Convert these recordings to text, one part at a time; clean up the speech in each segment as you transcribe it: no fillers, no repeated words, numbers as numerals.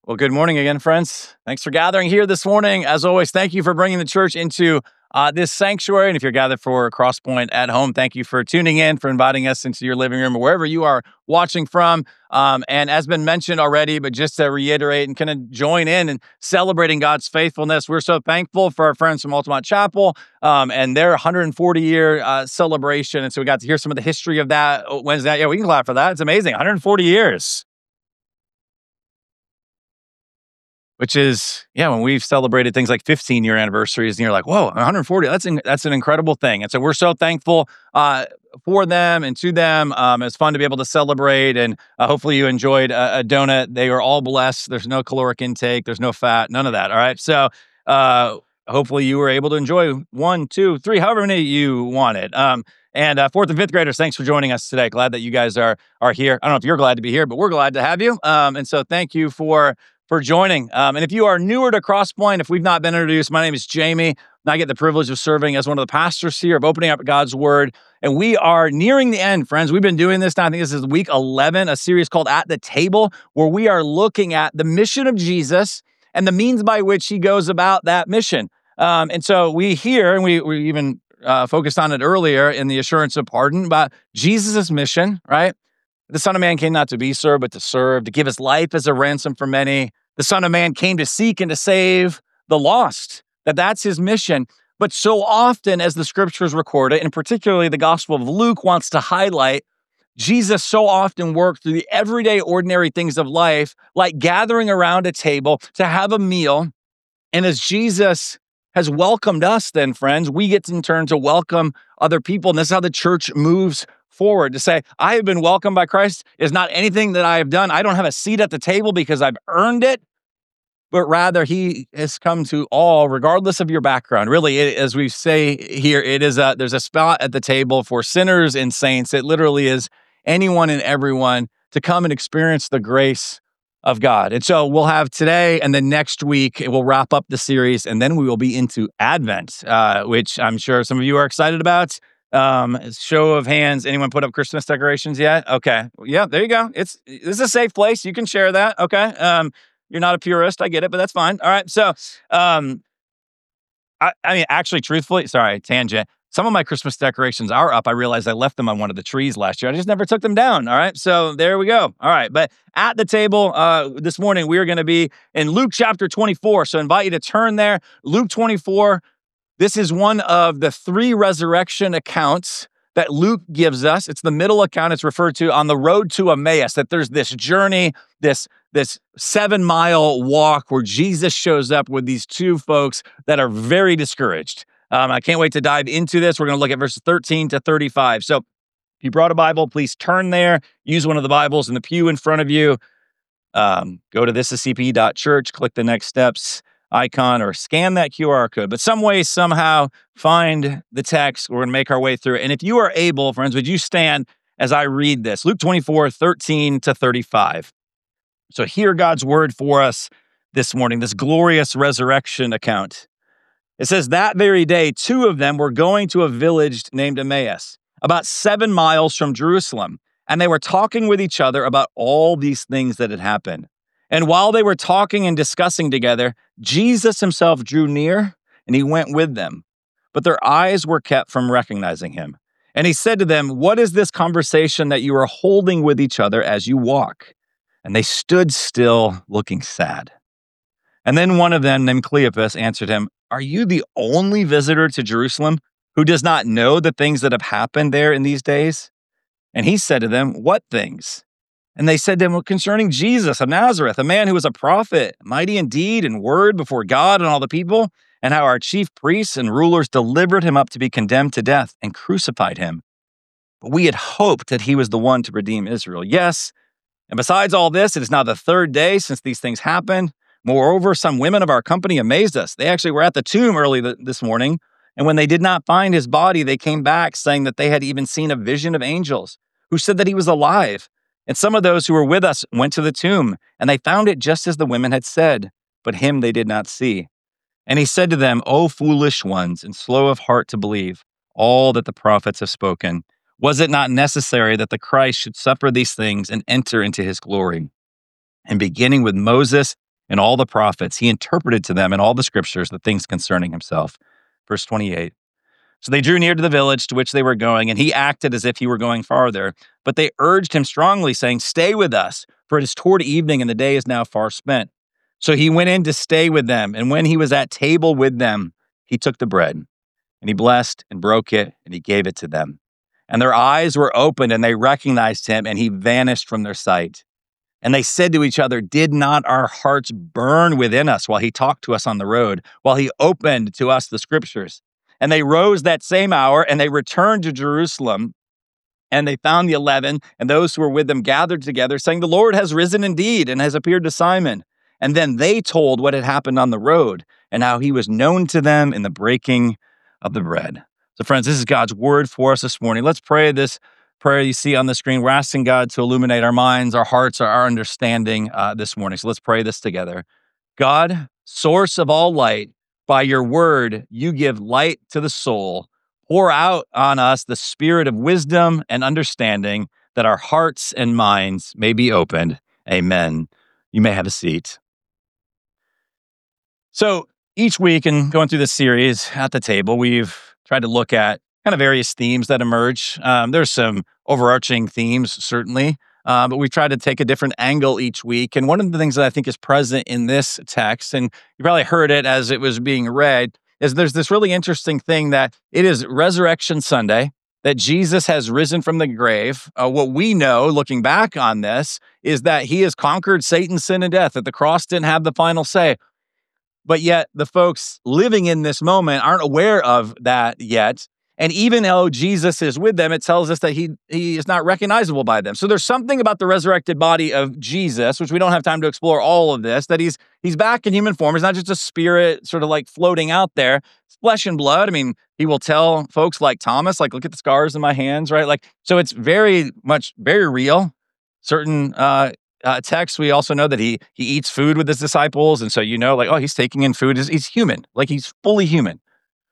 Well, good morning again, friends. Thanks for gathering here this morning. As always, thank you for bringing the church into this sanctuary. And if you're gathered for Crosspoint at home, thank you for tuning in, for inviting us into your living room or wherever you are watching from. And as been mentioned already, but just to reiterate and kind of join in and celebrating God's faithfulness, we're so thankful for our friends from Altamont Chapel and their 140-year celebration. And so we got to hear some of the history of that Wednesday night. Yeah, we can clap for that. It's amazing. 140 years. Which is, yeah, when we've celebrated things like 15-year anniversaries, and you're like, whoa, 140, that's an incredible thing. And so we're so thankful for them and to them. It's fun to be able to celebrate, and hopefully you enjoyed a donut. They are all blessed. There's no caloric intake. There's no fat, none of that, all right? So hopefully you were able to enjoy 1, 2, 3, however many you wanted. And fourth and fifth graders, thanks for joining us today. Glad that you guys are here. I don't know if you're glad to be here, but we're glad to have you. And so thank you for joining. And if you are newer to Crosspoint, if we've not been introduced, my name is Jamie, and I get the privilege of serving as one of the pastors here, of opening up God's Word. And we are nearing the end, friends. We've been doing this now, I think this is week 11, a series called At the Table, where we are looking at the mission of Jesus and the means by which he goes about that mission. And so we hear, and we even focused on it earlier in the assurance of pardon, about Jesus' mission, right? The Son of Man came not to be served, but to serve, to give his life as a ransom for many. The Son of Man came to seek and to save the lost. That's his mission. But so often, as the scriptures record it, and particularly the Gospel of Luke wants to highlight, Jesus so often worked through the everyday, ordinary things of life, like gathering around a table to have a meal. And as Jesus has welcomed us, then, friends, we get in turn to welcome other people. And this is how the church moves forward, to say, I have been welcomed by Christ. Is not anything that I have done. I don't have a seat at the table because I've earned it, but rather he has come to all, regardless of your background. Really, as we say here, there's a spot at the table for sinners and saints. It literally is anyone and everyone to come and experience the grace of God. And so we'll have today, and then next week we'll wrap up the series, and then we will be into Advent, which I'm sure some of you are excited about. Show of hands, anyone put up Christmas decorations yet? Okay. Yeah, there you go. This is a safe place. You can share that. Okay. You're not a purist. I get it, but that's fine. All right. So, I mean, actually, truthfully, sorry, tangent. Some of my Christmas decorations are up. I realized I left them on one of the trees last year. I just never took them down. All right. So there we go. All right. But at the table this morning, we are going to be in Luke chapter 24. So I invite you to turn there. Luke 24. This is one of the 3 resurrection accounts that Luke gives us. It's the middle account. It's referred to on the road to Emmaus, that there's this journey, this 7-mile walk where Jesus shows up with these 2 folks that are very discouraged. I can't wait to dive into this. We're going to look at verses 13 to 35. So if you brought a Bible, please turn there. Use one of the Bibles in the pew in front of you. Go to thisiscp.church, click the next steps icon, or scan that QR code. But some way, somehow, find the text. We're going to make our way through it. And if you are able, friends, would you stand as I read this? Luke 24, 13 to 35. So hear God's word for us this morning, this glorious resurrection account. It says, that very day, 2 of them were going to a village named Emmaus, about 7 miles from Jerusalem. And they were talking with each other about all these things that had happened. And while they were talking and discussing together, Jesus himself drew near, and he went with them. But their eyes were kept from recognizing him. And he said to them, what is this conversation that you are holding with each other as you walk? And they stood still, looking sad. And then one of them, named Cleopas, answered him, are you the only visitor to Jerusalem who does not know the things that have happened there in these days? And he said to them, what things? And they said to him, well, concerning Jesus of Nazareth, a man who was a prophet, mighty in deed and word before God and all the people, and how our chief priests and rulers delivered him up to be condemned to death and crucified him. But we had hoped that he was the one to redeem Israel. Yes, and besides all this, it is now the 3rd day since these things happened. Moreover, some women of our company amazed us. They actually were at the tomb early this morning, and when they did not find his body, they came back saying that they had even seen a vision of angels who said that he was alive. And some of those who were with us went to the tomb, and they found it just as the women had said, but him they did not see. And he said to them, O foolish ones, and slow of heart to believe all that the prophets have spoken. Was it not necessary that the Christ should suffer these things and enter into his glory? And beginning with Moses and all the prophets. He interpreted to them in all the scriptures the things concerning himself. Verse 28. So they drew near to the village to which they were going, and he acted as if he were going farther. But they urged him strongly, saying, "Stay with us, for it is toward evening, and the day is now far spent." So he went in to stay with them, and when he was at table with them, he took the bread, and he blessed and broke it, and he gave it to them. And their eyes were opened, and they recognized him, and he vanished from their sight. And they said to each other, "Did not our hearts burn within us while he talked to us on the road, while he opened to us the scriptures?" And they rose that same hour, and they returned to Jerusalem. And they found the 11 and those who were with them gathered together, saying, "The Lord has risen indeed and has appeared to Simon." And then they told what had happened on the road and how he was known to them in the breaking of the bread. So friends, this is God's word for us this morning. Let's pray this prayer you see on the screen. We're asking God to illuminate our minds, our hearts, our understanding this morning. So let's pray this together. God, source of all light, by your word, you give light to the soul. Pour out on us the spirit of wisdom and understanding, that our hearts and minds may be opened. Amen. You may have a seat. So each week in going through this series at the table, we've tried to look at kind of various themes that emerge. There's some overarching themes, certainly, but we try to take a different angle each week. And one of the things that I think is present in this text, and you probably heard it as it was being read, is there's this really interesting thing that it is Resurrection Sunday, that Jesus has risen from the grave. What we know, looking back on this, is that he has conquered Satan, sin, and death, that the cross didn't have the final say. But yet the folks living in this moment aren't aware of that yet. And even though Jesus is with them, it tells us that he is not recognizable by them. So there's something about the resurrected body of Jesus, which we don't have time to explore all of this, that he's back in human form. He's not just a spirit sort of like floating out there. It's flesh and blood. I mean, he will tell folks like Thomas, like, look at the scars in my hands, right? Like, so it's very much, very real. Certain text, we also know that he eats food with his disciples. And so, like, oh, he's taking in food. He's human. Like, he's fully human.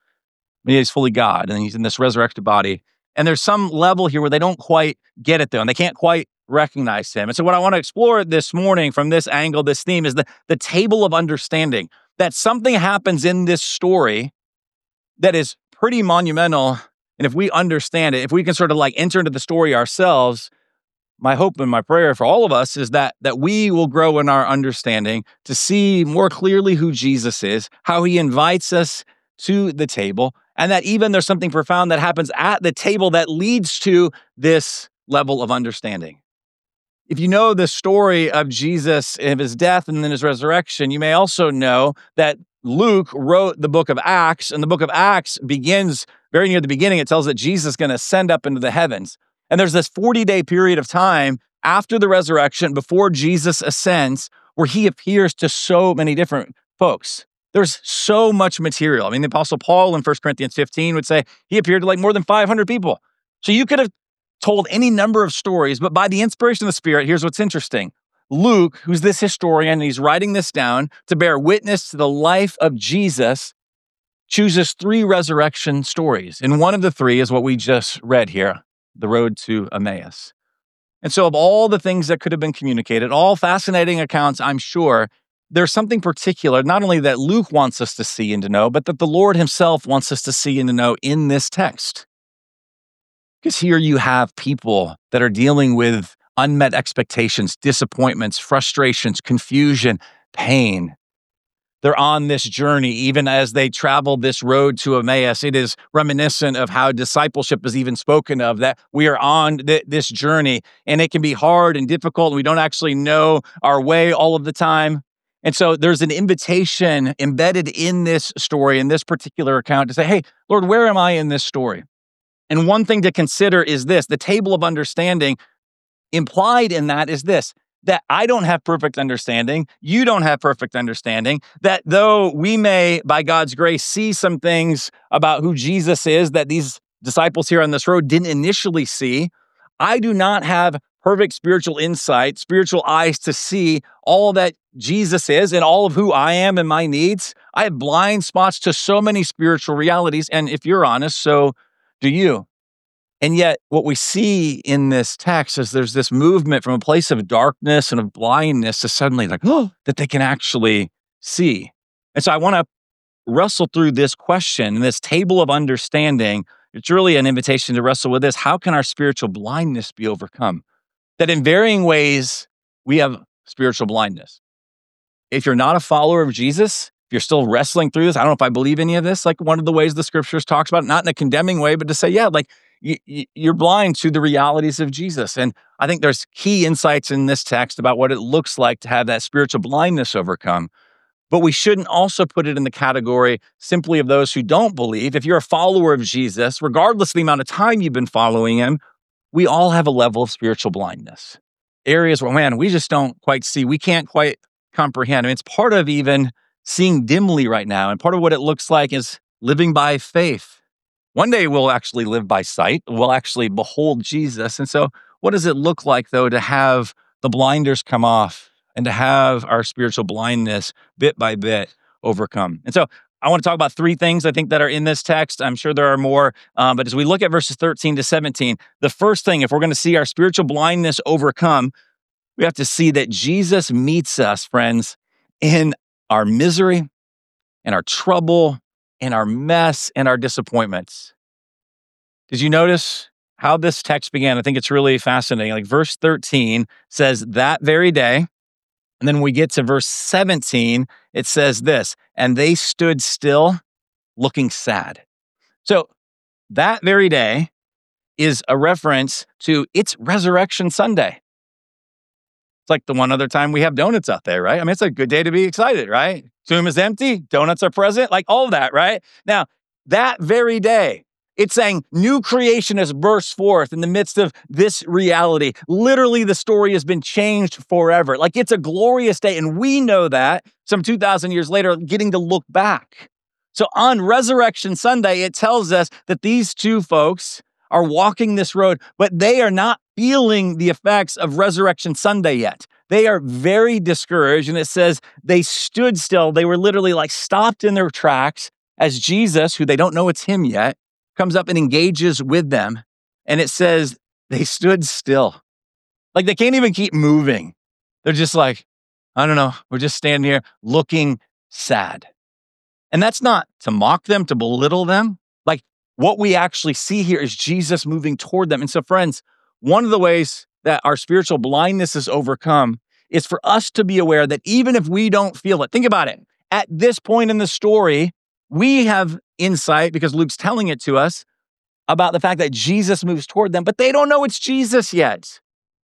He's fully God, and he's in this resurrected body. And there's some level here where they don't quite get it, though, and they can't quite recognize him. And so what I want to explore this morning from this angle, this theme, is the table of understanding, that something happens in this story that is pretty monumental. And if we understand it, if we can sort of like enter into the story ourselves, my hope and my prayer for all of us is that we will grow in our understanding to see more clearly who Jesus is, how he invites us to the table, and that even there's something profound that happens at the table that leads to this level of understanding. If you know the story of Jesus and his death and then his resurrection, you may also know that Luke wrote the book of Acts, and the book of Acts begins very near the beginning. It tells that Jesus is going to ascend up into the heavens. And there's this 40-day period of time after the resurrection, before Jesus ascends, where he appears to so many different folks. There's so much material. I mean, the Apostle Paul in 1 Corinthians 15 would say he appeared to like more than 500 people. So you could have told any number of stories, but by the inspiration of the Spirit, here's what's interesting. Luke, who's this historian, and he's writing this down to bear witness to the life of Jesus, chooses 3 resurrection stories. And one of the 3 is what we just read here, the road to Emmaus. And so of all the things that could have been communicated, all fascinating accounts, I'm sure, there's something particular, not only that Luke wants us to see and to know, but that the Lord himself wants us to see and to know in this text. Because here you have people that are dealing with unmet expectations, disappointments, frustrations, confusion, pain. They're on this journey, even as they travel this road to Emmaus. It is reminiscent of how discipleship is even spoken of, that we are on this journey, and it can be hard and difficult, and we don't actually know our way all of the time. And so there's an invitation embedded in this story, in this particular account, to say, hey, Lord, where am I in this story? And one thing to consider is this: the table of understanding, implied in that is this, that I don't have perfect understanding, you don't have perfect understanding, that though we may, by God's grace, see some things about who Jesus is that these disciples here on this road didn't initially see, I do not have perfect spiritual insight, spiritual eyes to see all that Jesus is and all of who I am and my needs. I have blind spots to so many spiritual realities, and if you're honest, so do you. And yet, what we see in this text is there's this movement from a place of darkness and of blindness to suddenly like, oh, that they can actually see. And so I want to wrestle through this question and this table of understanding. It's really an invitation to wrestle with this. How can our spiritual blindness be overcome? That in varying ways, we have spiritual blindness. If you're not a follower of Jesus, if you're still wrestling through this, I don't know if I believe any of this, like one of the ways the scriptures talks about it, not in a condemning way, but to say, yeah, like you're blind to the realities of Jesus. And I think there's key insights in this text about what it looks like to have that spiritual blindness overcome. But we shouldn't also put it in the category simply of those who don't believe. If you're a follower of Jesus, regardless of the amount of time you've been following him, we all have a level of spiritual blindness. Areas where, man, we just don't quite see. We can't quite comprehend. I mean, it's part of even seeing dimly right now. And part of what it looks like is living by faith. One day we'll actually live by sight. We'll actually behold Jesus. And so what does it look like, though, to have the blinders come off and to have our spiritual blindness bit by bit overcome? And so I want to talk about three things I think that are in this text. I'm sure there are more, but as we look at verses 13 to 17, the first thing, if we're going to see our spiritual blindness overcome, we have to see that Jesus meets us, friends, in our misery, in our trouble, in our mess, and our disappointments. Did you notice how this text began? I think it's really fascinating. Like verse 13 says, that very day. And then when we get to verse 17, it says this, and they stood still looking sad. So that very day is a reference to it's Resurrection Sunday. It's like the one other time we have donuts out there, right? I mean, it's a good day to be excited, right? Tomb is empty, donuts are present, like all of that, right? Now, that very day, it's saying new creation has burst forth in the midst of this reality. Literally, the story has been changed forever. Like it's a glorious day, and we know that some 2,000 years later, getting to look back. So on Resurrection Sunday, it tells us that these two folks are walking this road, but they are not feeling the effects of Resurrection Sunday yet. They are very discouraged, and it says they stood still. They were literally like stopped in their tracks as Jesus, who they don't know it's him yet, comes up and engages with them. And it says they stood still. Like they can't even keep moving. They're just like, I don't know, we're just standing here looking sad. And that's not to mock them, to belittle them. Like what we actually see here is Jesus moving toward them. And so, friends, one of the ways that our spiritual blindness is overcome is for us to be aware that even if we don't feel it, think about it. At this point in the story, we have insight because Luke's telling it to us about the fact that Jesus moves toward them, but they don't know it's Jesus yet.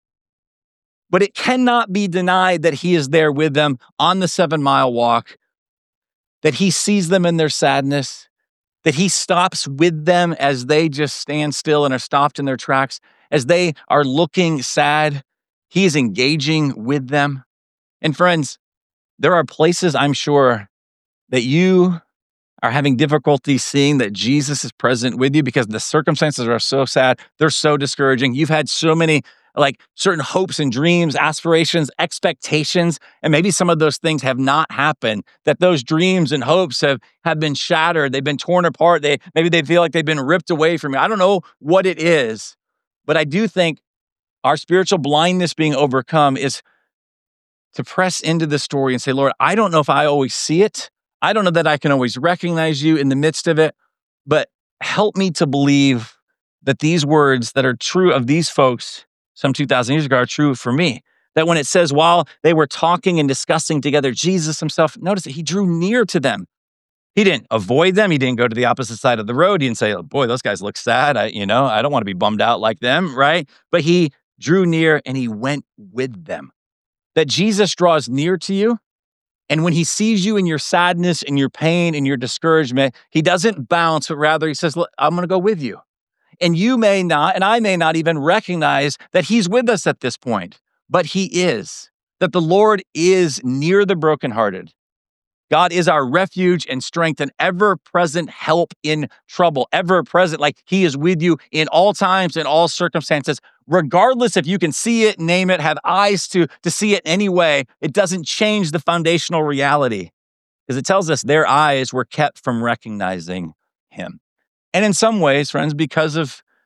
But it cannot be denied that he is there with them on the 7-mile walk, that he sees them in their sadness, that he stops with them as they just stand still and are stopped in their tracks. As they are looking sad, he is engaging with them. And friends, there are places I'm sure that you are having difficulty seeing that Jesus is present with you because the circumstances are so sad. They're so discouraging. You've had so many like certain hopes and dreams, aspirations, expectations, and maybe some of those things have not happened, that those dreams and hopes have been shattered. They've been torn apart. Maybe they feel like they've been ripped away from you. I don't know what it is, but I do think our spiritual blindness being overcome is to press into the story and say, Lord, I don't know if I always see it. I don't know that I can always recognize you in the midst of it, but help me to believe that these words that are true of these folks some 2,000 years ago are true for me. That when it says, while they were talking and discussing together, Jesus himself, notice that he drew near to them. He didn't avoid them. He didn't go to the opposite side of the road. He didn't say, oh, boy, those guys look sad. I don't want to be bummed out like them, right? But he drew near and he went with them. That Jesus draws near to you. And when he sees you in your sadness and your pain and your discouragement, he doesn't bounce, but rather he says, look, I'm going to go with you. And you may not, and I may not even recognize that he's with us at this point, but he is. That the Lord is near the brokenhearted. God is our refuge and strength and ever-present help in trouble. Ever-present, like he is with you in all times, in all circumstances. Regardless if you can see it, name it, have eyes to see it anyway, it doesn't change the foundational reality. Because it tells us their eyes were kept from recognizing him. And in some ways, friends, because of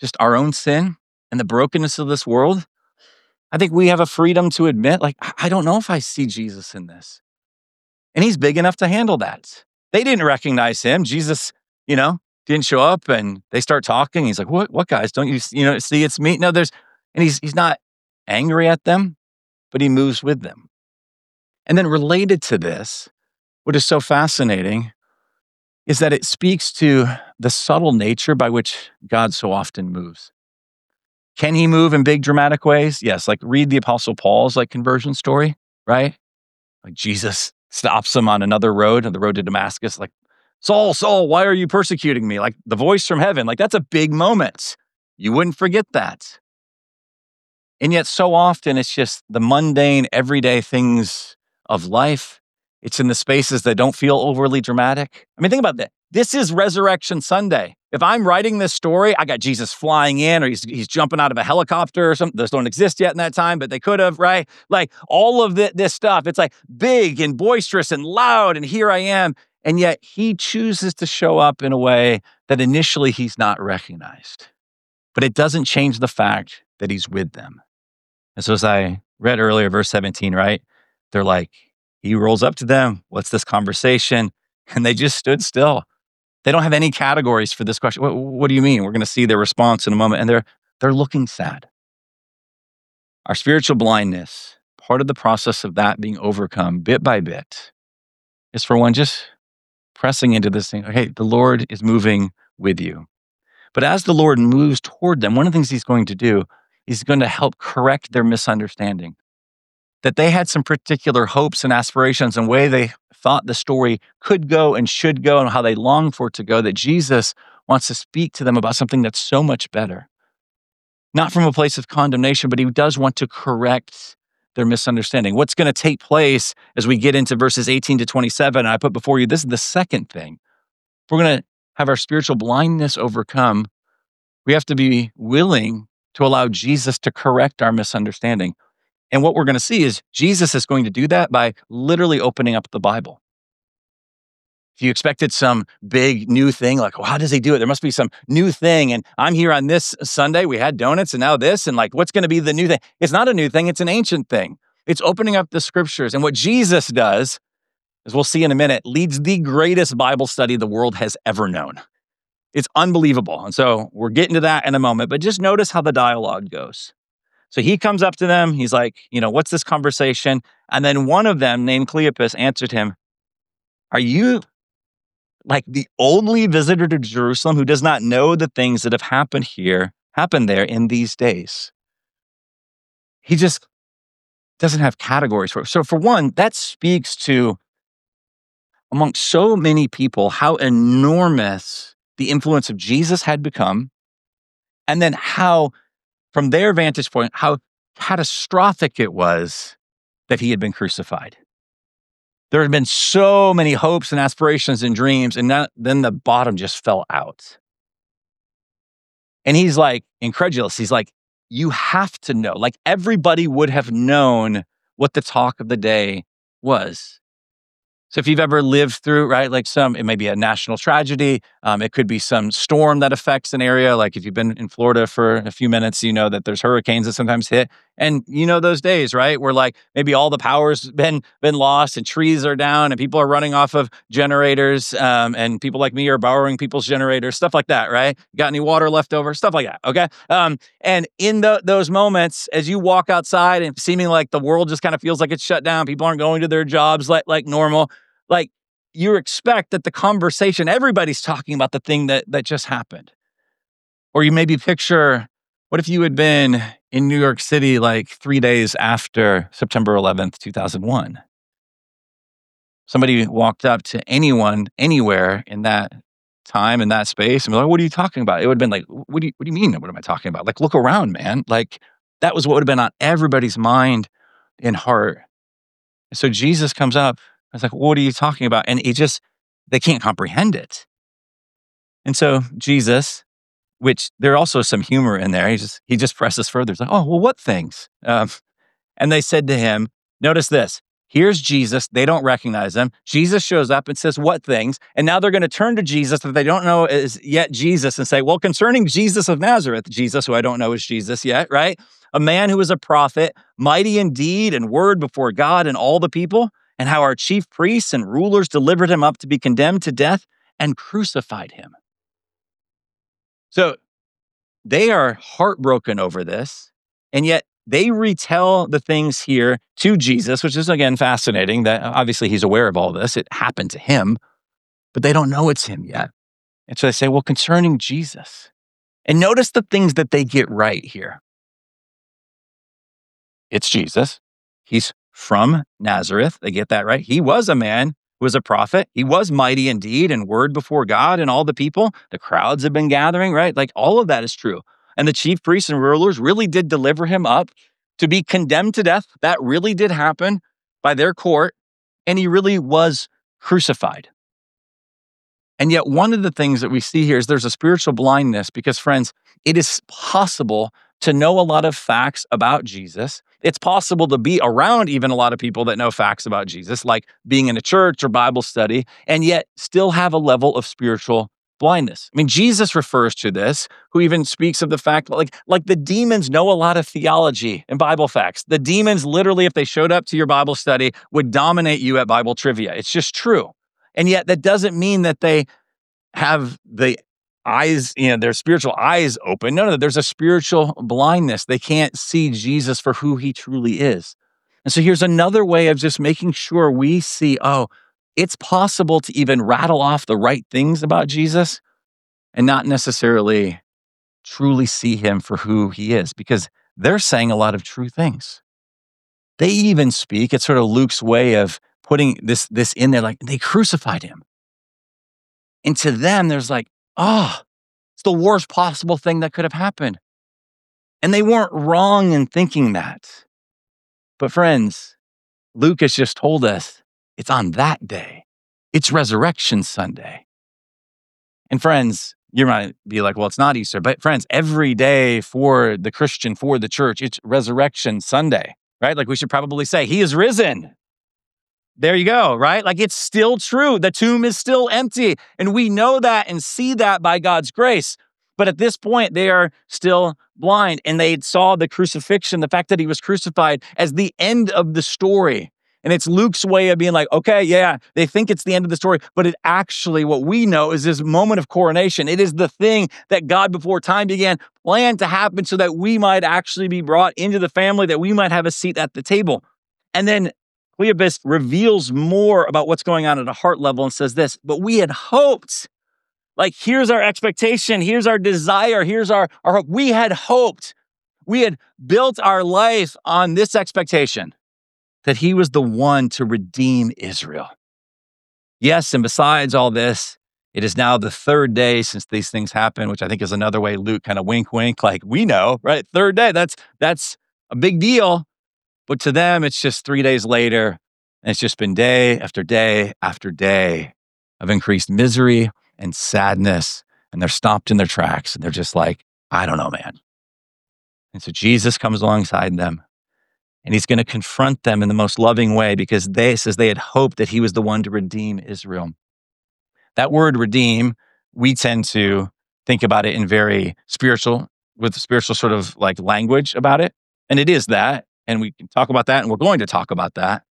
just our own sin and the brokenness of this world, I think we have a freedom to admit, like, I don't know if I see Jesus in this. And he's big enough to handle that. They didn't recognize him. Jesus, you know, didn't show up, and they start talking. He's like, what guys, don't you, see it's me? No, and he's not angry at them, but he moves with them. And then related to this, what is so fascinating is that it speaks to the subtle nature by which God so often moves. Can he move in big dramatic ways? Yes, like read the Apostle Paul's like conversion story, right? Like Jesus stops him on another road, on the road to Damascus, like, Saul, Saul, why are you persecuting me? Like the voice from heaven, like that's a big moment. You wouldn't forget that. And yet so often it's just the mundane, everyday things of life. It's in the spaces that don't feel overly dramatic. I mean, think about that. This is Resurrection Sunday. If I'm writing this story, I got Jesus flying in, or he's jumping out of a helicopter or something. Those don't exist yet in that time, but they could have, right? Like all of this stuff, it's like big and boisterous and loud, and here I am. And yet he chooses to show up in a way that initially he's not recognized. But it doesn't change the fact that he's with them. And so as I read earlier, verse 17, right? They're like, he rolls up to them. What's this conversation? And they just stood still. They don't have any categories for this question. What do you mean? We're going to see their response in a moment. And they're looking sad. Our spiritual blindness, part of the process of that being overcome bit by bit, is for one, just pressing into this thing. Okay, the Lord is moving with you. But as the Lord moves toward them, one of the things he's going to do, he's going to help correct their misunderstanding. That they had some particular hopes and aspirations and way they thought the story could go and should go and how they long for it to go, that Jesus wants to speak to them about something that's so much better. Not from a place of condemnation, but he does want to correct their misunderstanding. What's going to take place as we get into verses 18 to 27, I put before you, this is the second thing. If we're going to have our spiritual blindness overcome, we have to be willing to allow Jesus to correct our misunderstanding. And what we're going to see is Jesus is going to do that by literally opening up the Bible. If you expected some big new thing, like, well, how does he do it? There must be some new thing. And I'm here on this Sunday, we had donuts and now this, and like, what's going to be the new thing? It's not a new thing, it's an ancient thing. It's opening up the scriptures. And what Jesus does, as we'll see in a minute, leads the greatest Bible study the world has ever known. It's unbelievable. And so we're getting to that in a moment, but just notice how the dialogue goes. So he comes up to them. He's like, what's this conversation? And then one of them, named Cleopas, answered him, are you like the only visitor to Jerusalem who does not know the things that have happened there in these days? He just doesn't have categories for it. So for one, that speaks to, among so many people, how enormous the influence of Jesus had become. And then how, from their vantage point, how catastrophic it was that he had been crucified. There had been so many hopes and aspirations and dreams, and then the bottom just fell out. And he's like incredulous. He's like, you have to know. Like everybody would have known what the talk of the day was. So if you've ever lived through, right, like it may be a national tragedy. It could be some storm that affects an area. Like if you've been in Florida for a few minutes, you know that there's hurricanes that sometimes hit. And you know those days, right, where like maybe all the power's been lost and trees are down and people are running off of generators, and people like me are borrowing people's generators, stuff like that, right? Got any water left over? Stuff like that, okay? And in those moments, as you walk outside and seeming like the world just kind of feels like it's shut down, people aren't going to their jobs like normal, like you expect that the conversation, everybody's talking about the thing that just happened. Or you maybe picture, what if you had been in New York City like 3 days after September 11th, 2001? Somebody walked up to anyone, anywhere in that time, in that space, and be like, what are you talking about? It would have been like, what do you mean? What am I talking about? Like, look around, man. Like, that was what would have been on everybody's mind and heart. So Jesus comes up. I was like, what are you talking about? And they can't comprehend it. And so Jesus, which there also some humor in there, he just presses further. He's like, oh, well, what things? And they said to him, notice this, Here's Jesus. They don't recognize him. Jesus shows up and says, what things? And now they're going to turn to Jesus that they don't know is yet Jesus and say, well, concerning Jesus of Nazareth, Jesus, who I don't know is Jesus yet, right? A man who was a prophet, mighty in deed and word before God and all the people, and how our chief priests and rulers delivered him up to be condemned to death and crucified him. So they are heartbroken over this, and yet they retell the things here to Jesus, which is, again, fascinating that obviously he's aware of all this. It happened to him, but they don't know it's him yet. And so they say, well, concerning Jesus. And notice the things that they get right here. It's Jesus. He's from Nazareth. They get that right. He was a man who was a prophet. He was mighty in deed and word before God and all the people. The crowds have been gathering, right? Like all of that is true. And the chief priests and rulers really did deliver him up to be condemned to death. That really did happen by their court. And he really was crucified. And yet one of the things that we see here is there's a spiritual blindness because, friends, it is possible to know a lot of facts about Jesus. It's possible to be around even a lot of people that know facts about Jesus, like being in a church or Bible study, and yet still have a level of spiritual blindness. I mean, Jesus refers to this, who even speaks of the fact like the demons know a lot of theology and Bible facts. The demons literally, if they showed up to your Bible study, would dominate you at Bible trivia. It's just true. And yet that doesn't mean that they have the eyes, their spiritual eyes open. No, there's a spiritual blindness. They can't see Jesus for who he truly is. And so here's another way of just making sure we see, it's possible to even rattle off the right things about Jesus and not necessarily truly see him for who he is, because they're saying a lot of true things. They even speak, it's sort of Luke's way of putting this in there, like they crucified him. And to them, there's like, it's the worst possible thing that could have happened. And they weren't wrong in thinking that. But friends, Luke has just told us it's on that day. It's Resurrection Sunday. And friends, you might be like, well, it's not Easter. But friends, every day for the Christian, for the church, it's Resurrection Sunday, right? Like we should probably say, he is risen. There you go, right? Like it's still true. The tomb is still empty. And we know that and see that by God's grace. But at this point, they are still blind. And they saw the crucifixion, the fact that he was crucified, as the end of the story. And it's Luke's way of being like, okay, yeah, they think it's the end of the story, but it actually, what we know is this moment of coronation. It is the thing that God before time began planned to happen so that we might actually be brought into the family, that we might have a seat at the table. And then Cleopas reveals more about what's going on at a heart level and says this, but we had hoped, like here's our expectation, here's our desire, here's our hope. We had hoped, we had built our life on this expectation, that he was the one to redeem Israel. Yes, and besides all this, it is now the third day since these things happened, which I think is another way Luke kind of wink, like we know, right? Third day, that's a big deal. But to them, it's just 3 days later, and it's just been day after day after day of increased misery and sadness, and they're stopped in their tracks, and they're just like, I don't know, man. And so Jesus comes alongside them, and he's going to confront them in the most loving way because they had hoped that he was the one to redeem Israel. That word redeem, we tend to think about it in very spiritual, with spiritual sort of like language about it. And it is that. And we can talk about that, and we're going to talk about that.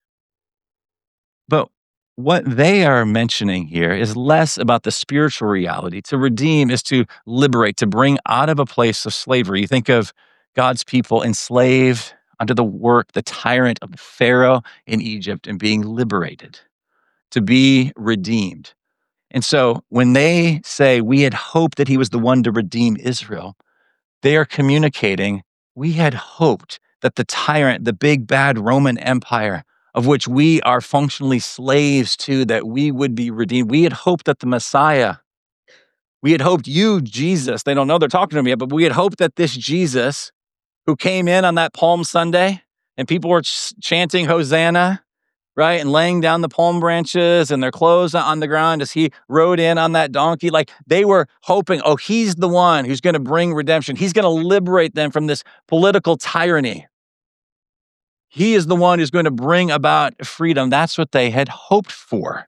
But what they are mentioning here is less about the spiritual reality. To redeem is to liberate, to bring out of a place of slavery. You think of God's people enslaved under the tyrant of Pharaoh in Egypt and being liberated, to be redeemed. And so when they say, we had hoped that he was the one to redeem Israel, they are communicating, we had hoped that the tyrant, the big bad Roman Empire, of which we are functionally slaves to, that we would be redeemed. We had hoped that the Messiah, we had hoped you, Jesus, they don't know they're talking to me yet, but we had hoped that this Jesus who came in on that Palm Sunday and people were chanting Hosanna, right? And laying down the palm branches and their clothes on the ground as he rode in on that donkey. Like they were hoping, he's the one who's going to bring redemption. He's going to liberate them from this political tyranny. He is the one who's going to bring about freedom. That's what they had hoped for.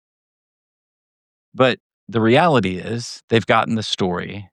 But the reality is they've gotten the story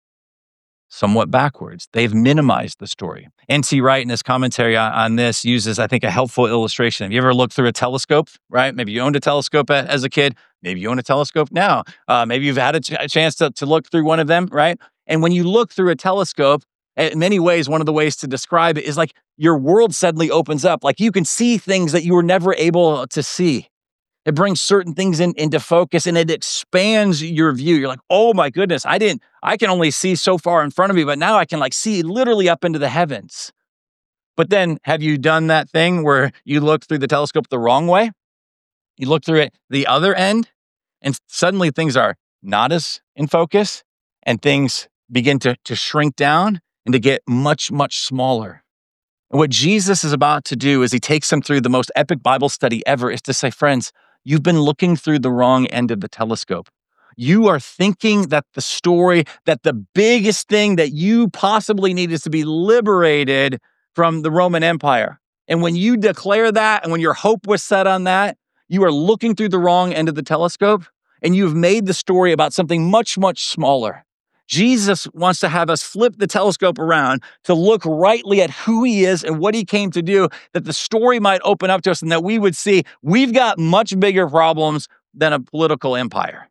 somewhat backwards. They've minimized the story. N.T. Wright, in his commentary on this, uses, I think, a helpful illustration. Have you ever looked through a telescope, right? Maybe you owned a telescope as a kid. Maybe you own a telescope now. Maybe you've had a chance to look through one of them, right? And when you look through a telescope, in many ways, one of the ways to describe it is like your world suddenly opens up. Like you can see things that you were never able to see. It brings certain things into focus and it expands your view. You're like, oh my goodness, I can only see so far in front of me, but now I can like see literally up into the heavens. But then have you done that thing where you look through the telescope the wrong way? You look through it the other end and suddenly things are not as in focus and things begin to shrink down and to get much, much smaller. And what Jesus is about to do as he takes them through the most epic Bible study ever is to say, friends, you've been looking through the wrong end of the telescope. You are thinking that the story, that the biggest thing that you possibly need is to be liberated from the Roman Empire. And when you declare that, and when your hope was set on that, you are looking through the wrong end of the telescope, and you've made the story about something much, much smaller. Jesus wants to have us flip the telescope around to look rightly at who he is and what he came to do, that the story might open up to us and that we would see we've got much bigger problems than a political empire.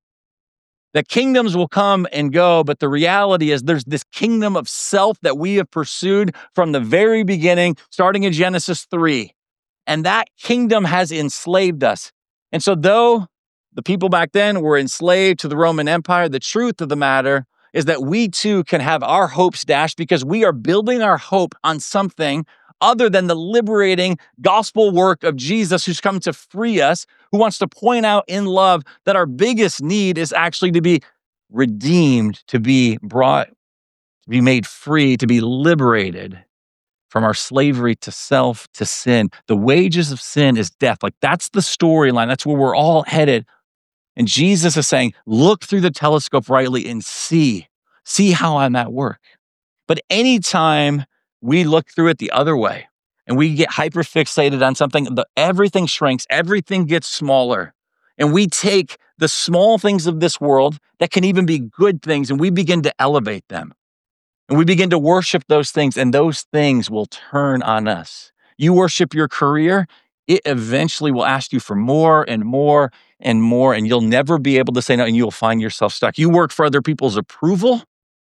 That kingdoms will come and go, but the reality is there's this kingdom of self that we have pursued from the very beginning, starting in Genesis 3. And that kingdom has enslaved us. And so though the people back then were enslaved to the Roman Empire, the truth of the matter is that we too can have our hopes dashed because we are building our hope on something other than the liberating gospel work of Jesus, who's come to free us, who wants to point out in love that our biggest need is actually to be redeemed, to be brought, to be made free, to be liberated from our slavery to self, to sin. The wages of sin is death. Like that's the storyline. That's where we're all headed. And Jesus is saying, look through the telescope rightly and see how I'm at work. But anytime we look through it the other way and we get hyperfixated on something, everything shrinks, everything gets smaller. And we take the small things of this world that can even be good things and we begin to elevate them. And we begin to worship those things and those things will turn on us. You worship your career, it eventually will ask you for more and more and more, and you'll never be able to say no, and you'll find yourself stuck. You work for other people's approval,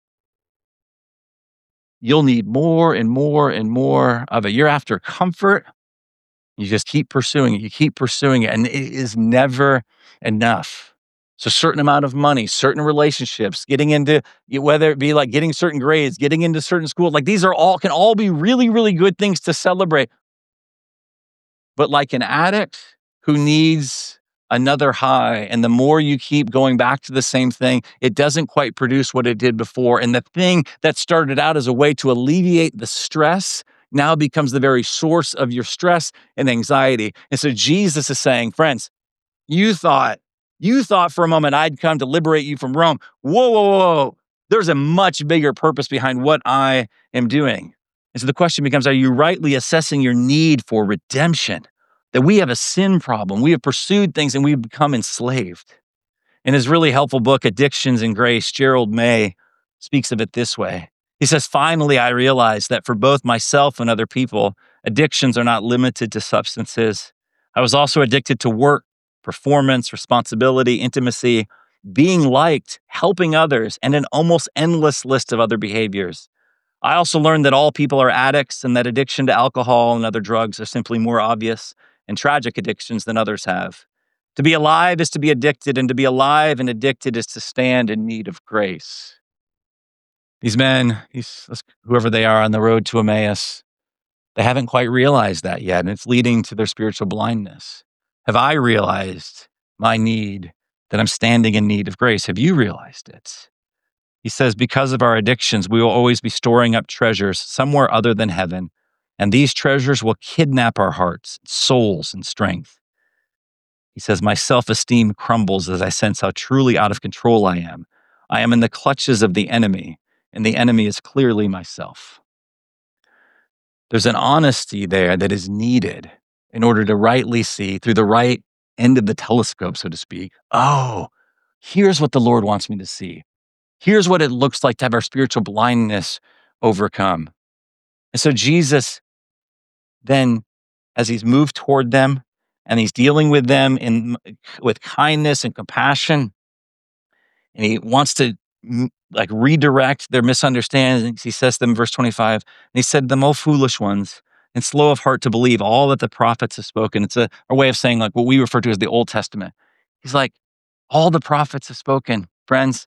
you'll need more and more and more of it. You're after comfort, you just keep pursuing it, and it is never enough. So a certain amount of money, certain relationships, getting into, whether it be like getting certain grades, getting into certain schools, like these can all be really, really good things to celebrate. But like an addict who needs another high, and the more you keep going back to the same thing, it doesn't quite produce what it did before. And the thing that started out as a way to alleviate the stress now becomes the very source of your stress and anxiety. And so Jesus is saying, friends, you thought for a moment I'd come to liberate you from Rome. Whoa. There's a much bigger purpose behind what I am doing. And so the question becomes, are you rightly assessing your need for redemption? That we have a sin problem. We have pursued things and we've become enslaved. In his really helpful book, Addictions and Grace, Gerald May speaks of it this way. He says, finally, I realized that for both myself and other people, addictions are not limited to substances. I was also addicted to work, performance, responsibility, intimacy, being liked, helping others, and an almost endless list of other behaviors. I also learned that all people are addicts and that addiction to alcohol and other drugs are simply more obvious and tragic addictions than others have. To be alive is to be addicted, and to be alive and addicted is to stand in need of grace. These men, whoever they are on the road to Emmaus, they haven't quite realized that yet, and it's leading to their spiritual blindness. Have I realized my need, that I'm standing in need of grace? Have you realized it? He says, because of our addictions, we will always be storing up treasures somewhere other than heaven, and these treasures will kidnap our hearts, souls, and strength. He says, my self-esteem crumbles as I sense how truly out of control I am. I am in the clutches of the enemy, and the enemy is clearly myself. There's an honesty there that is needed in order to rightly see through the right end of the telescope, so to speak. Oh, here's what the Lord wants me to see. Here's what it looks like to have our spiritual blindness overcome. And so Jesus then, as he's moved toward them and he's dealing with them with kindness and compassion, and he wants to like redirect their misunderstandings. He says to them in verse 25, and he said, "Them, O foolish ones, and slow of heart to believe all that the prophets have spoken." It's a way of saying like what we refer to as the Old Testament. He's like, all the prophets have spoken, friends,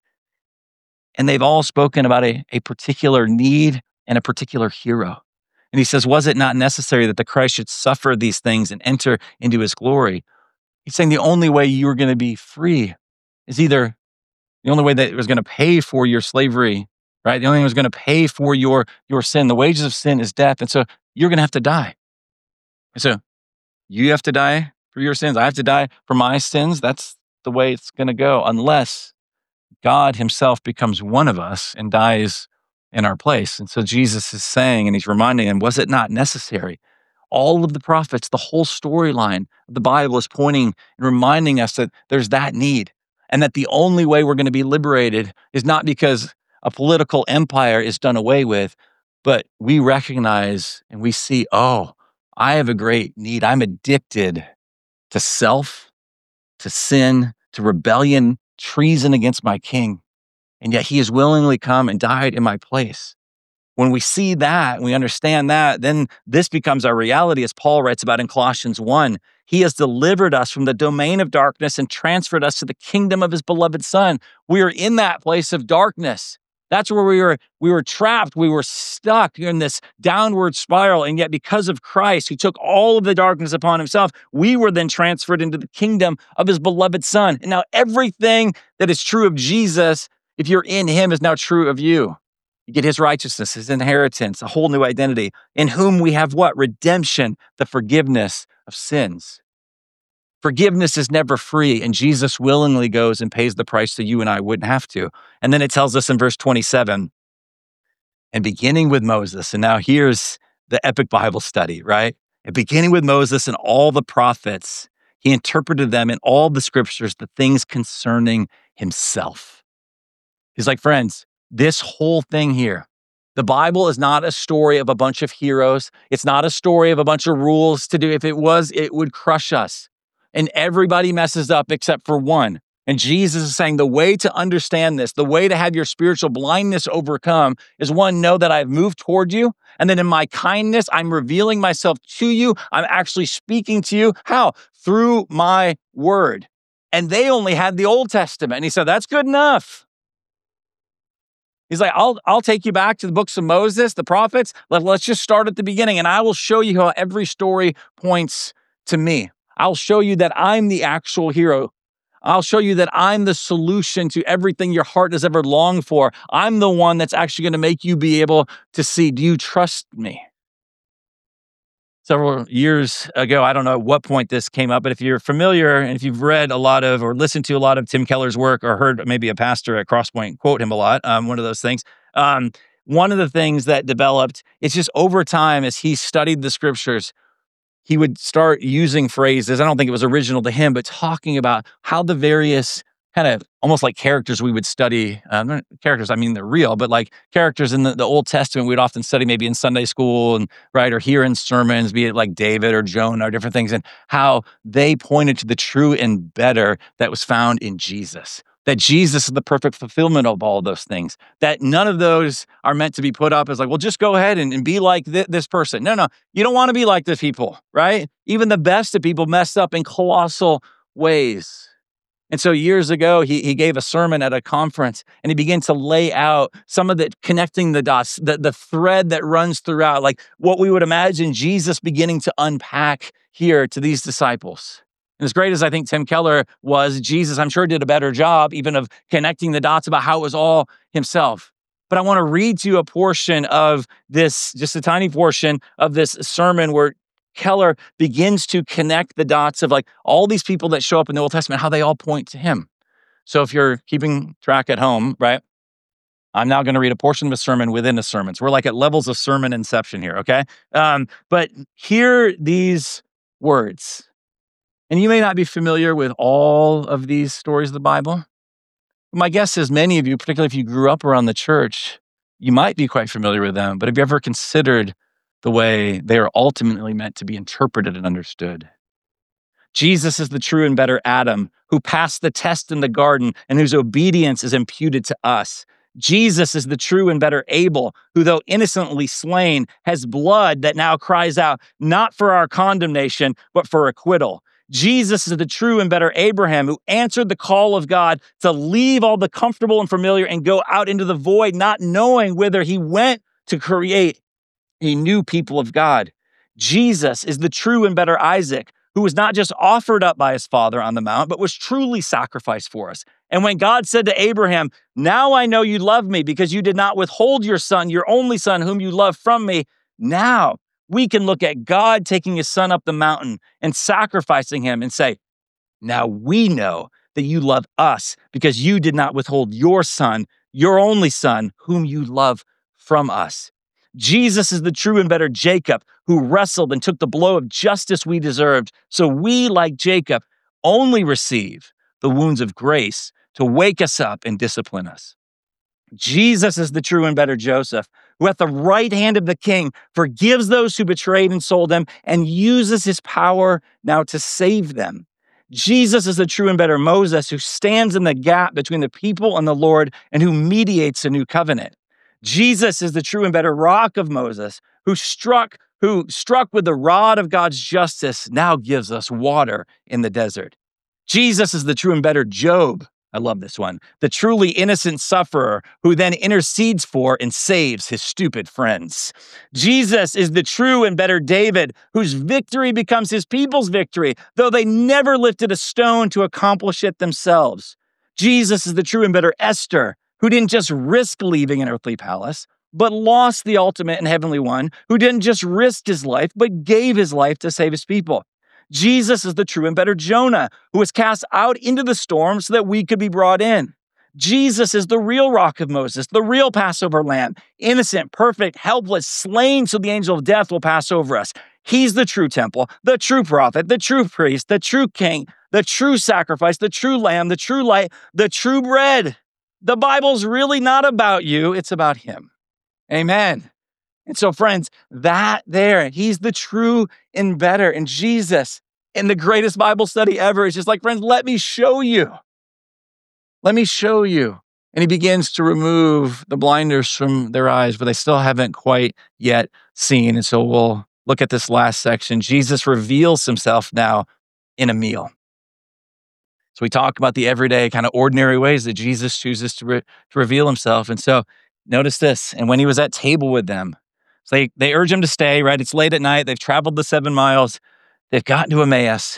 and they've all spoken about a particular need and a particular hero. And he says, was it not necessary that the Christ should suffer these things and enter into his glory? He's saying the only way you are going to be free is either the only way that it was going to pay for your slavery, right? The only thing that was going to pay for your sin. The wages of sin is death. And so you're going to have to die. And so you have to die for your sins. I have to die for my sins. That's the way it's going to go, unless God himself becomes one of us and dies in our place. And so Jesus is saying, and he's reminding them, was it not necessary? All of the prophets, the whole storyline of the Bible is pointing and reminding us that there's that need, and that the only way we're going to be liberated is not because a political empire is done away with, but we recognize and we see, oh, I have a great need. I'm addicted to self, to sin, to rebellion, treason against my king. And yet he has willingly come and died in my place. When we see that, we understand that, then this becomes our reality, as Paul writes about in Colossians 1. He has delivered us from the domain of darkness and transferred us to the kingdom of his beloved Son. We are in that place of darkness. That's where we were trapped. We were stuck in this downward spiral. And yet because of Christ, who took all of the darkness upon himself, we were then transferred into the kingdom of his beloved Son. And now everything that is true of Jesus, if you're in him, is now true of you. You get his righteousness, his inheritance, a whole new identity, in whom we have what? Redemption, the forgiveness of sins. Forgiveness is never free, and Jesus willingly goes and pays the price so you and I wouldn't have to. And then it tells us in verse 27, and beginning with Moses, and now here's the epic Bible study, right? And beginning with Moses and all the prophets, he interpreted them in all the scriptures, the things concerning himself. He's like, friends, this whole thing here, the Bible is not a story of a bunch of heroes. It's not a story of a bunch of rules to do. If it was, it would crush us. And everybody messes up except for one. And Jesus is saying the way to understand this, the way to have your spiritual blindness overcome is one, know that I've moved toward you. And then in my kindness, I'm revealing myself to you. I'm actually speaking to you. How? Through my word. And they only had the Old Testament. And he said, that's good enough. He's like, I'll take you back to the books of Moses, the prophets. Let's just start at the beginning, and I will show you how every story points to me. I'll show you that I'm the actual hero. I'll show you that I'm the solution to everything your heart has ever longed for. I'm the one that's actually going to make you be able to see, do you trust me? Several years ago, I don't know at what point this came up, but if you're familiar and if you've read a lot of or listened to a lot of Tim Keller's work or heard maybe a pastor at Crosspoint quote him a lot, one of those things. One of the things that developed, it's just over time as he studied the scriptures, he would start using phrases. I don't think it was original to him, but talking about how the various kind of almost like characters we would study, not characters, I mean, they're real, but like characters in the Old Testament, we'd often study maybe in Sunday school and right, or hear in sermons, be it like David or Jonah or different things, and how they pointed to the true and better that was found in Jesus. That Jesus is the perfect fulfillment of all of those things. That none of those are meant to be put up as like, well, just go ahead and be like this person. No, you don't want to be like this people, right? Even the best of people messed up in colossal ways. And so years ago, he gave a sermon at a conference, and he began to lay out some of the connecting the dots, the thread that runs throughout, like what we would imagine Jesus beginning to unpack here to these disciples. And as great as I think Tim Keller was, Jesus, I'm sure, did a better job even of connecting the dots about how it was all himself. But I want to read to you a portion of this, just a tiny portion of this sermon where Keller begins to connect the dots of like all these people that show up in the Old Testament, how they all point to him. So if you're keeping track at home, right? I'm now going to read a portion of a sermon within a sermon. So we're like at levels of sermon inception here, okay? But hear these words. And you may not be familiar with all of these stories of the Bible. My guess is many of you, particularly if you grew up around the church, you might be quite familiar with them. But have you ever considered the way they are ultimately meant to be interpreted and understood? Jesus is the true and better Adam who passed the test in the garden and whose obedience is imputed to us. Jesus is the true and better Abel who, though innocently slain, has blood that now cries out, not for our condemnation, but for acquittal. Jesus is the true and better Abraham who answered the call of God to leave all the comfortable and familiar and go out into the void, not knowing whither he went to create a new people of God. Jesus is the true and better Isaac, who was not just offered up by his father on the mount, but was truly sacrificed for us. And when God said to Abraham, now I know you love me because you did not withhold your son, your only son, whom you love from me. Now we can look at God taking his son up the mountain and sacrificing him and say, now we know that you love us because you did not withhold your son, your only son, whom you love from us. Jesus is the true and better Jacob who wrestled and took the blow of justice we deserved. So we, like Jacob, only receive the wounds of grace to wake us up and discipline us. Jesus is the true and better Joseph, who at the right hand of the king forgives those who betrayed and sold him and uses his power now to save them. Jesus is the true and better Moses, who stands in the gap between the people and the Lord and who mediates a new covenant. Jesus is the true and better rock of Moses, who struck with the rod of God's justice, now gives us water in the desert. Jesus is the true and better Job. I love this one. The truly innocent sufferer who then intercedes for and saves his stupid friends. Jesus is the true and better David, whose victory becomes his people's victory, though they never lifted a stone to accomplish it themselves. Jesus is the true and better Esther, who didn't just risk leaving an earthly palace, but lost the ultimate and heavenly one, who didn't just risk his life, but gave his life to save his people. Jesus is the true and better Jonah, who was cast out into the storm so that we could be brought in. Jesus is the real rock of Moses, the real Passover lamb, innocent, perfect, helpless, slain so the angel of death will pass over us. He's the true temple, the true prophet, the true priest, the true king, the true sacrifice, the true lamb, the true light, the true bread. The Bible's really not about you, it's about him. Amen. And so, friends, he's the true and better. And Jesus, in the greatest Bible study ever, is just like, friends, let me show you. Let me show you. And he begins to remove the blinders from their eyes, but they still haven't quite yet seen. And so we'll look at this last section. Jesus reveals himself now in a meal. So we talk about the everyday kind of ordinary ways that Jesus chooses to reveal himself. And so notice this. And when he was at table with them, so they urge him to stay, right? It's late at night. They've traveled the 7 miles. They've gotten to Emmaus.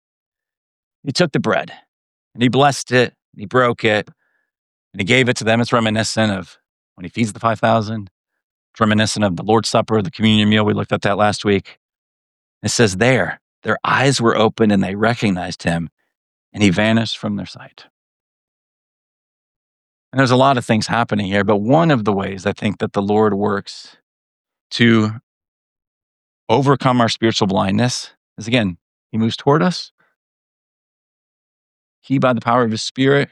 He took the bread and he blessed it. He broke it and he gave it to them. It's reminiscent of when he feeds the 5,000. It's reminiscent of the Lord's Supper, the communion meal. We looked at that last week. It says their eyes were open and they recognized him and he vanished from their sight. And there's a lot of things happening here, but one of the ways I think that the Lord works to overcome our spiritual blindness is, again, he moves toward us. He, by the power of his Spirit,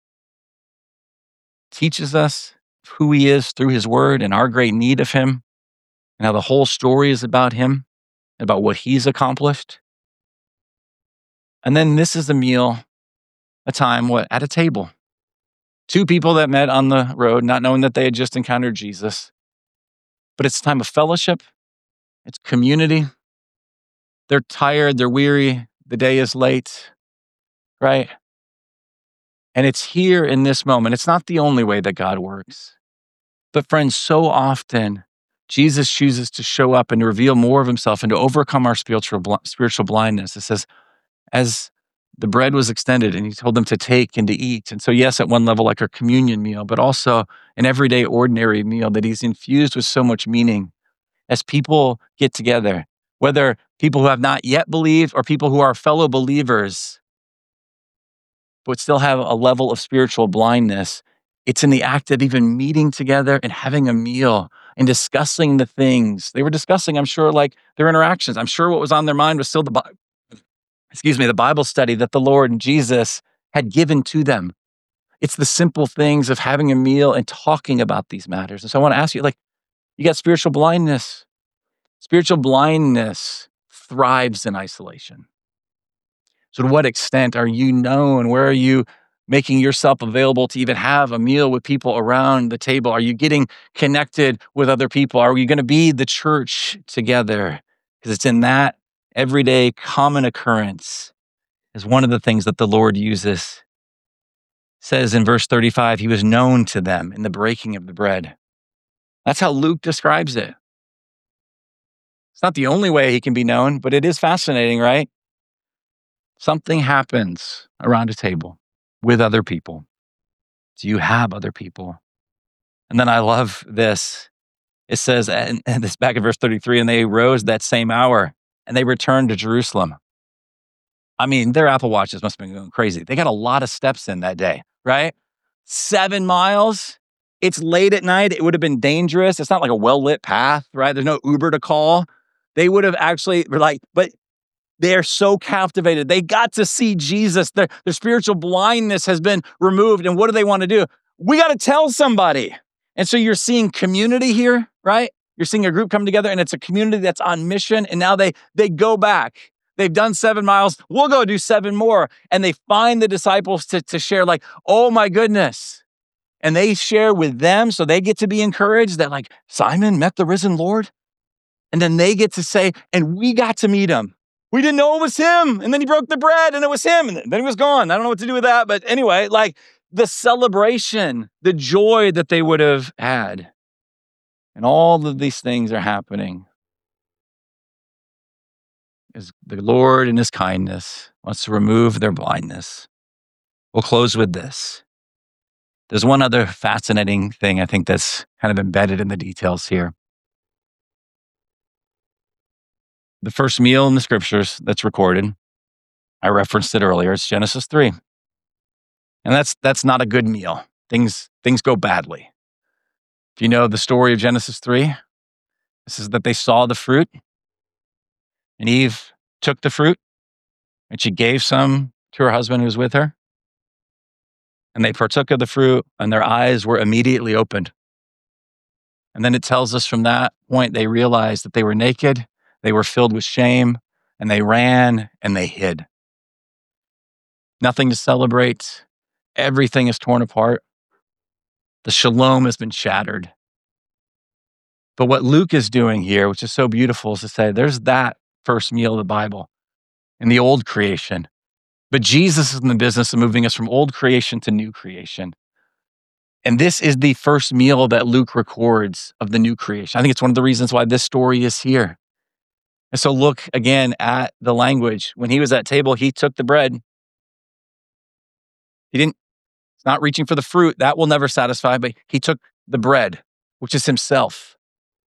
teaches us who he is through his word and our great need of him and how the whole story is about him, about what he's accomplished. And then this is a meal, a time, at a table. 2 people that met on the road, not knowing that they had just encountered Jesus. But it's a time of fellowship. It's community. They're tired. They're weary. The day is late, right? And it's here in this moment. It's not the only way that God works. But friends, so often, Jesus chooses to show up and to reveal more of himself and to overcome our spiritual blindness. It says, as the bread was extended and he told them to take and to eat. And so, yes, at one level, like our communion meal, but also an everyday ordinary meal that he's infused with so much meaning as people get together, whether people who have not yet believed or people who are fellow believers, but still have a level of spiritual blindness. It's in the act of even meeting together and having a meal and discussing the things. They were discussing, I'm sure, like their interactions. I'm sure what was on their mind was still the Bible study that the Lord Jesus had given to them. It's the simple things of having a meal and talking about these matters. And so I want to ask you, like, you got spiritual blindness. Spiritual blindness thrives in isolation. So to what extent are you known? Where are you making yourself available to even have a meal with people around the table? Are you getting connected with other people? Are you going to be the church together? Because it's in that everyday common occurrence is one of the things that the Lord uses. It says in verse 35, he was known to them in the breaking of the bread. That's how Luke describes it. It's not the only way he can be known, but it is fascinating, right? Something happens around a table with other people. Do you have other people? And then I love this. It says, and this back in verse 33, and they rose that same hour and they returned to Jerusalem. I mean, their Apple Watches must have been going crazy. They got a lot of steps in that day, right? 7 miles. It's late at night. It would have been dangerous. It's not like a well-lit path, right? There's no Uber to call. They would have actually but they're so captivated. They got to see Jesus. Their spiritual blindness has been removed. And what do they want to do? We got to tell somebody. And so you're seeing community here, right? You're seeing a group come together and it's a community that's on mission. And now they go back. They've done 7 miles. We'll go do 7 more. And they find the disciples to share like, oh my goodness. And they share with them so they get to be encouraged that like Simon met the risen Lord. And then they get to say, and we got to meet him. We didn't know it was him. And then he broke the bread and it was him. And then he was gone. I don't know what to do with that. But anyway, like the celebration, the joy that they would have had. And all of these things are happening as the Lord in his kindness wants to remove their blindness. We'll close with this. There's one other fascinating thing I think that's kind of embedded in the details here. The first meal in the scriptures that's recorded, I referenced it earlier, it's Genesis 3. And that's not a good meal. Things go badly. If you know the story of Genesis 3, this is that they saw the fruit, and Eve took the fruit, and she gave some to her husband who was with her. And they partook of the fruit, and their eyes were immediately opened. And then it tells us from that point, they realized that they were naked, they were filled with shame, and they ran and they hid. Nothing to celebrate. Everything is torn apart. The shalom has been shattered. But what Luke is doing here, which is so beautiful, is to say there's that first meal of the Bible in the old creation. But Jesus is in the business of moving us from old creation to new creation. And this is the first meal that Luke records of the new creation. I think it's one of the reasons why this story is here. And so look again at the language. When he was at table, he took the bread. He's not reaching for the fruit. That will never satisfy, but he took the bread, which is himself.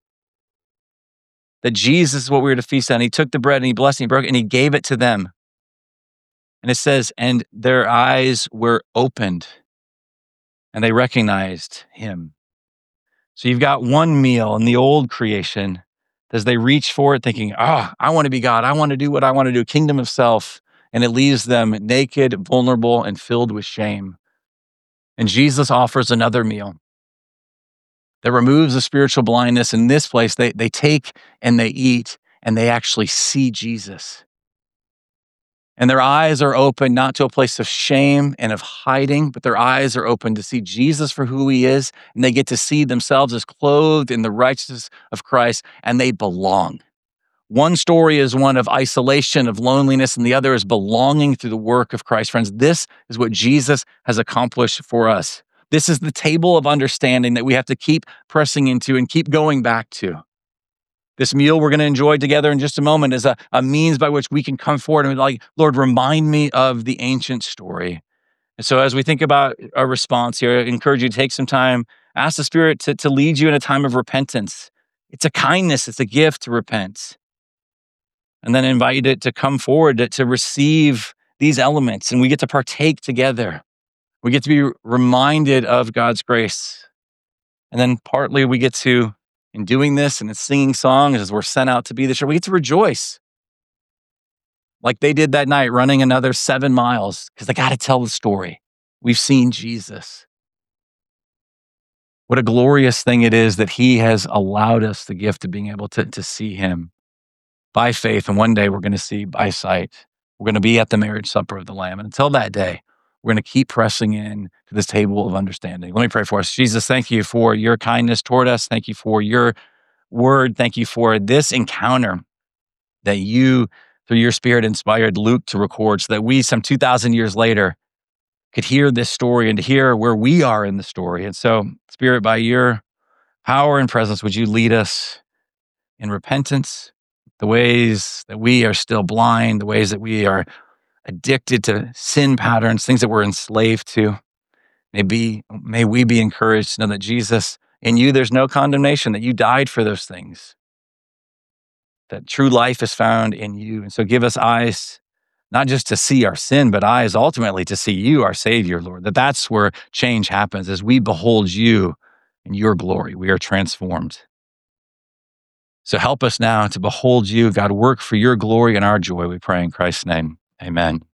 That Jesus is what we were to feast on. He took the bread and he blessed and he broke it and he gave it to them. And it says, and their eyes were opened and they recognized him. So you've got one meal in the old creation as they reach for it thinking, I want to be God. I want to do what I want to do, kingdom of self. And it leaves them naked, vulnerable, and filled with shame. And Jesus offers another meal that removes the spiritual blindness. In this place, they take and they eat and they actually see Jesus. And their eyes are open not to a place of shame and of hiding, but their eyes are open to see Jesus for who he is. And they get to see themselves as clothed in the righteousness of Christ, and they belong. One story is one of isolation, of loneliness, and the other is belonging through the work of Christ. Friends, this is what Jesus has accomplished for us. This is the table of understanding that we have to keep pressing into and keep going back to. This meal we're going to enjoy together in just a moment is a means by which we can come forward and be like, Lord, remind me of the ancient story. And so as we think about our response here, I encourage you to take some time, ask the Spirit to lead you in a time of repentance. It's a kindness, it's a gift to repent. And then invite you to come forward to receive these elements, and we get to partake together. We get to be reminded of God's grace. And then partly we get to, in doing this and in singing songs as we're sent out to be the church, we get to rejoice like they did that night, running another 7 miles because they got to tell the story. We've seen Jesus. What a glorious thing it is that he has allowed us the gift of being able to see him by faith. And one day we're going to see by sight. We're going to be at the marriage supper of the Lamb. And until that day, we're going to keep pressing in to this table of understanding. Let me pray for us. Jesus, thank you for your kindness toward us. Thank you for your word. Thank you for this encounter that you, through your Spirit, inspired Luke to record so that we, some 2,000 years later, could hear this story and to hear where we are in the story. And so, Spirit, by your power and presence, would you lead us in repentance, the ways that we are still blind, the ways that we are addicted to sin patterns, things that we're enslaved to. May we be encouraged to know that Jesus, in you, there's no condemnation, that you died for those things, that true life is found in you. And so give us eyes, not just to see our sin, but eyes ultimately to see you, our Savior, Lord, that's where change happens. As we behold you in your glory, we are transformed. So help us now to behold you, God, work for your glory and our joy, we pray in Christ's name. Amen.